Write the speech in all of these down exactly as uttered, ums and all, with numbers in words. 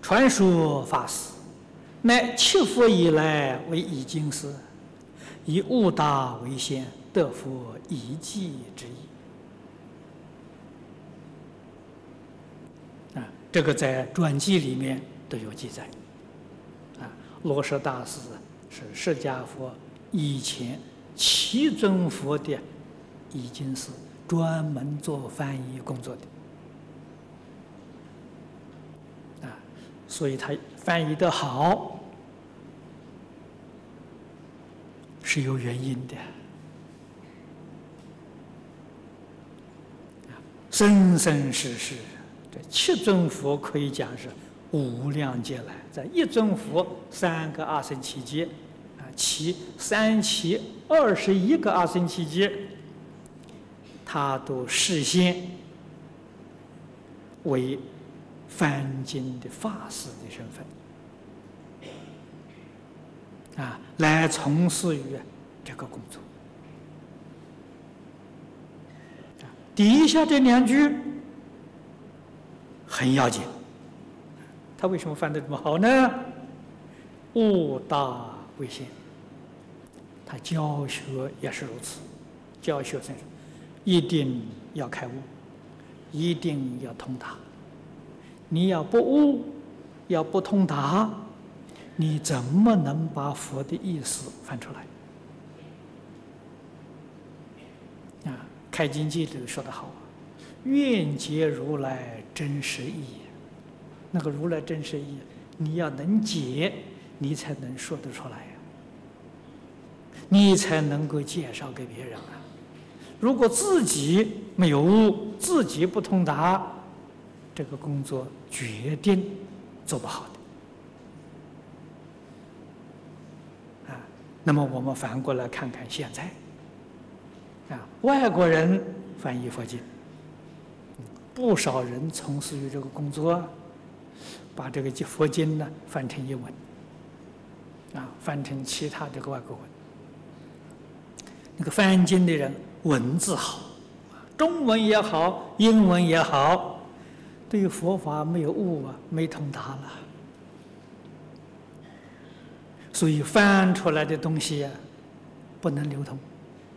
传说法师，乃七佛以来为已经师，以悟大为先，得佛一记之意。啊，这个在传记里面都有记载。啊，罗什大师是释迦佛以前七尊佛的已经是专门做翻译工作的。啊，所以他翻译得好是有原因的。生生世世，这七尊佛可以讲是无量劫来，在一尊佛三个阿僧祇劫，啊，其三七二十一个阿僧祇劫，他都示现为翻经的法师的身份，啊，来从事于这个工作。底下这两句很要紧，他为什么翻得这么好呢？悟大为先，他教学也是如此，教学生一定要开悟，一定要通达。你要不悟，要不通达，你怎么能把佛的意思翻出来？啊，《开经记》里说得好，愿解如来真实义。那个如来真实义，你要能解，你才能说得出来呀，你才能够介绍给别人啊。如果自己没有悟，自己不通达，这个工作决定做不好的。啊，那么我们反过来看看现在。啊，外国人翻译佛经，不少人从事于这个工作，把这个佛经呢翻成英文，啊，翻成其他这个外国文。那个翻经的人文字好，中文也好，英文也好，对于佛法没有悟啊，没通达了，所以翻出来的东西呀，不能流通。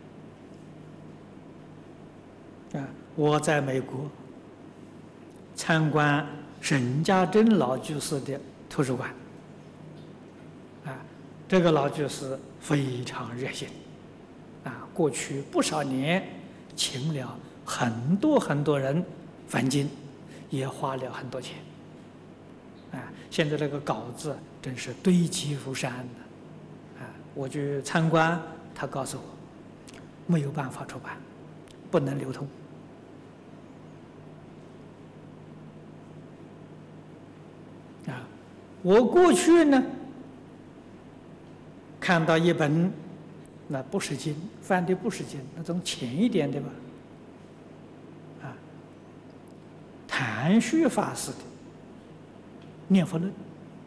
啊，我在美国参观沈家珍老居士的图书馆，啊，这个老居士非常热心，啊，过去不少年请了很多很多人翻经，也花了很多钱，啊，现在这个稿子真是堆积如山的，啊，我去参观，他告诉我没有办法出版，不能流通。啊，我过去呢看到一本，那不是经，翻的不是经，那种浅一点的吧，啊，谭旭法师的《念佛论》，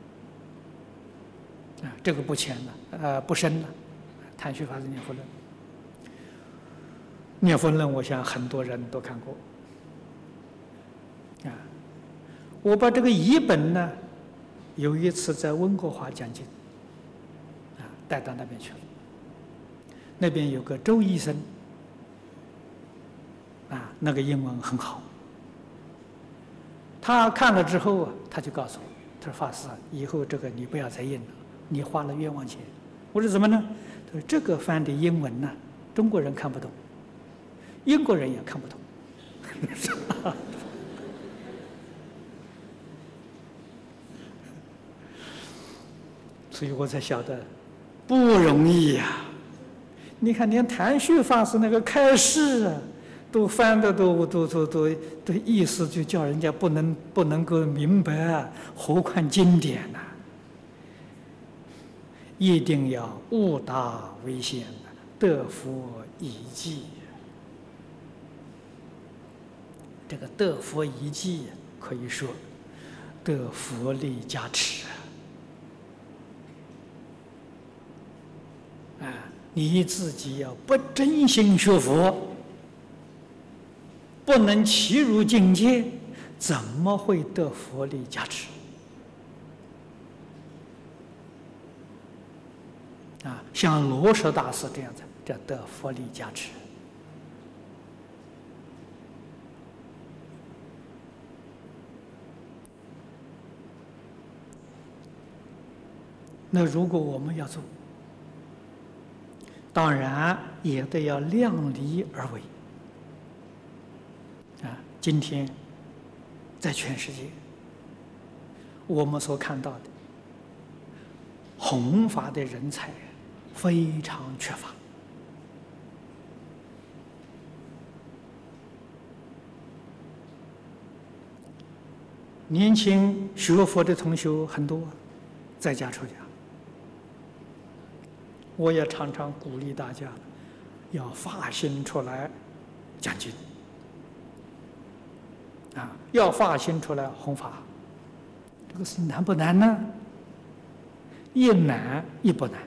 啊，这个不浅了，呃，不深了，谭旭法师《念佛论》。《念佛论》，我想很多人都看过，啊，我把这个译本呢，有一次在温哥华讲经，啊，带到那边去了。那边有个周医生，啊，那个英文很好。他看了之后啊，他就告诉我，他说：“法师，以后这个你不要再印了，你花了冤枉钱。”我说：“怎么呢？”他说：“这个翻的英文呢，中国人看不懂，英国人也看不懂。”所以我才晓得不容易呀、啊！你看，连谭旭法师那个开示啊，都翻的都都都都都意思就叫人家不能不能够明白啊，何况经典呐、啊？一定要悟大为先，得佛一记。这个得佛一记可以说得佛力加持啊！啊，你自己要不真心学佛，不能契入境界，怎么会得佛力加持？ 啊，像罗什大师这样子，叫得佛力加持。那如果我们要做，当然也得要量力而为。啊，今天在全世界，我们所看到的弘法的人才非常缺乏。年轻学佛的同学很多，在家出家。我也常常鼓励大家，要发心出来讲经，啊，要发心出来弘法。这个事难不难呢？一难一不难。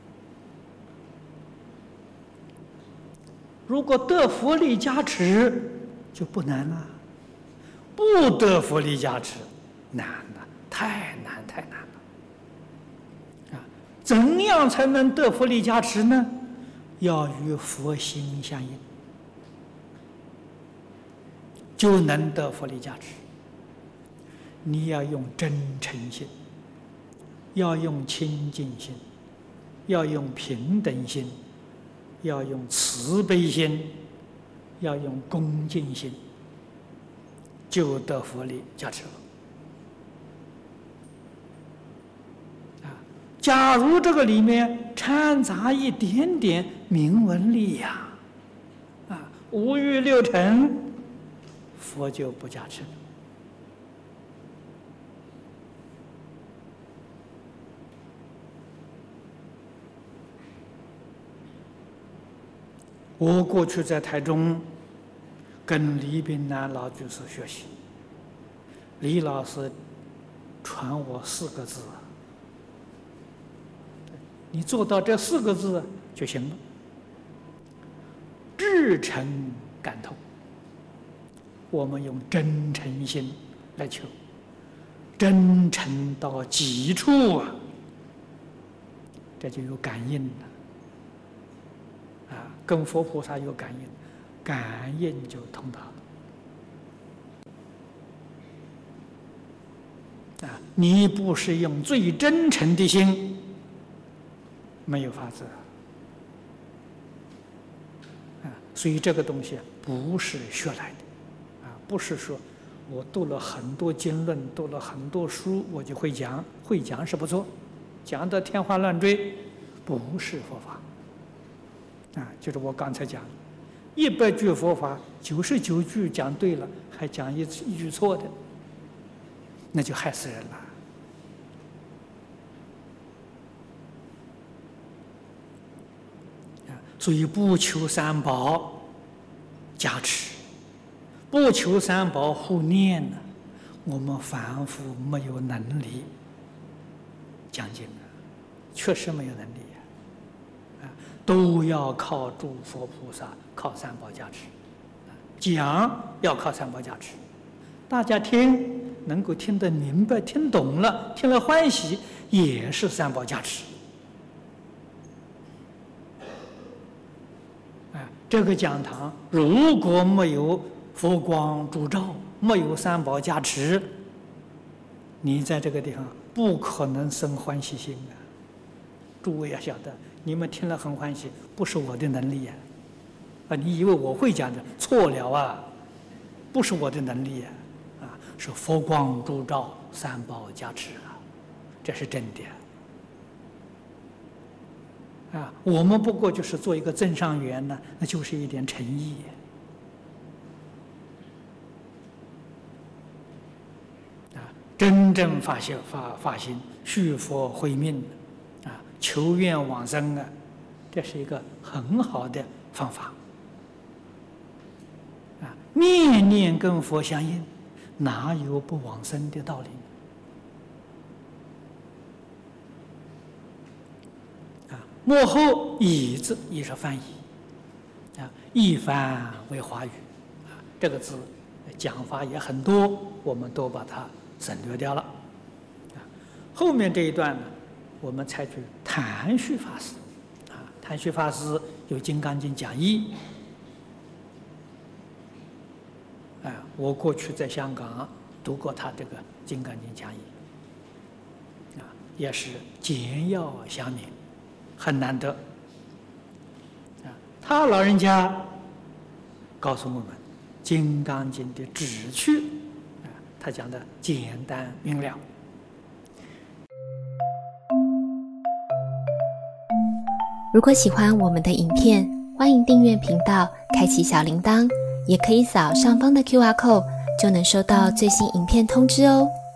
如果得佛力加持，就不难了；不得佛力加持，难了，太难太难了。怎样才能得佛力加持呢？要与佛心相应，就能得佛力加持。你要用真诚心，要用清净心，要用平等心，要用慈悲心，要用恭敬心，就得佛力加持了。假如这个里面掺杂一点点名闻利养，啊，五欲六尘，佛就不加持了。我过去在台中跟李炳南老居士学习，李老师传我四个字。你做到这四个字就行了，至诚感通。我们用真诚心来求，真诚到极处啊，这就有感应了。啊，跟佛菩萨有感应，感应就通达了。啊，你不是用最真诚的心，没有法子啊！所以这个东西不是学来的，啊，不是说我读了很多经论，读了很多书，我就会讲。会讲是不错，讲得天花乱坠，不是佛法。啊，就是我刚才讲，一百句佛法，九十九句讲对了，还讲一一句错的，那就害死人了。所以不求三宝加持，不求三宝护念呢，我们凡夫没有能力讲经啊，确实没有能力啊，都要靠诸佛菩萨，靠三宝加持。讲要靠三宝加持，大家听能够听得明白、听懂了、听了欢喜，也是三宝加持。这个讲堂如果没有佛光烛照，没有三宝加持，你在这个地方不可能生欢喜心啊！诸位要晓得，你们听了很欢喜，不是我的能力呀！啊，你以为我会讲的，错了啊！不是我的能力呀！啊，是佛光烛照，三宝加持啊，这是真的。啊，我们不过就是做一个增上缘呢，那就是一点诚意。啊，真正发心发发心续佛慧命，啊，求愿往生啊，这是一个很好的方法。啊，念念跟佛相应，哪有不往生的道理？幕后译字也是翻译，啊，译翻为华语，啊，这个字讲法也很多，我们都把它省略掉了。啊，后面这一段呢，我们采取谭旭法师啊，谭旭法师有《金刚经》讲义。啊，我过去在香港读过他这个《金刚经》讲义，啊，也是简要详明，很难得。啊，他老人家告诉我们《金刚经》的旨趣，啊，他讲的简单明了。 如果喜欢我们的影片，欢迎订阅频道，开启小铃铛，也可以扫上方的 Q R code， 就能收到最新影片通知哦。